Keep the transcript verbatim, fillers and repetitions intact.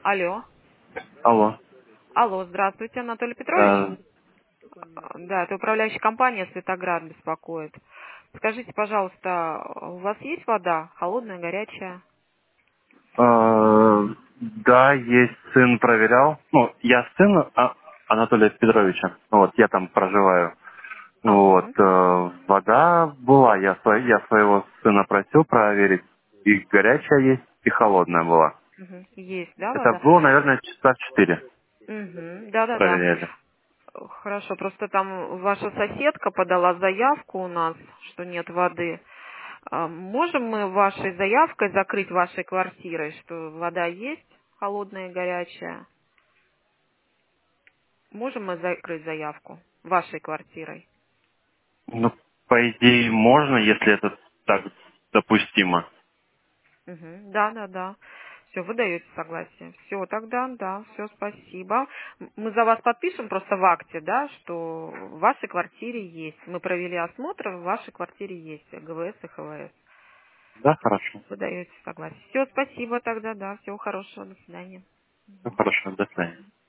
Алло. Алло. Алло, здравствуйте, Анатолий Петрович. Э, А, Да, это управляющая компания «Светоград» беспокоит. Скажите, пожалуйста, у вас есть вода? Холодная, горячая? э, да, есть сын, проверял. Ну, я сын А- Анатолия Петровича. Вот, я там проживаю. Вот, Ага. э, вода была, я, сво- я своего сына просил проверить. И горячая есть, и холодная была. Мгм. Есть, да, Это вода? было, наверное, часа в четыре Угу. Да-да-да. проверяли. Хорошо, просто там ваша соседка подала заявку у нас, что нет воды. А можем мы вашей заявкой закрыть вашей квартирой, что вода есть, холодная и горячая? Можем мы закрыть заявку вашей квартирой? Ну, по идее, можно, если это так допустимо. Мгм. Да, да, да. Все, вы даете согласие. Все, тогда, да, все, спасибо. М- Мы за вас подпишем просто в акте, да, что в вашей квартире есть. Мы провели осмотр, в вашей квартире есть ГВС и ХВС. Да, хорошо. Вы даете согласие. Все, спасибо тогда, да, всего хорошего, до свидания. Ну, хорошо, до свидания.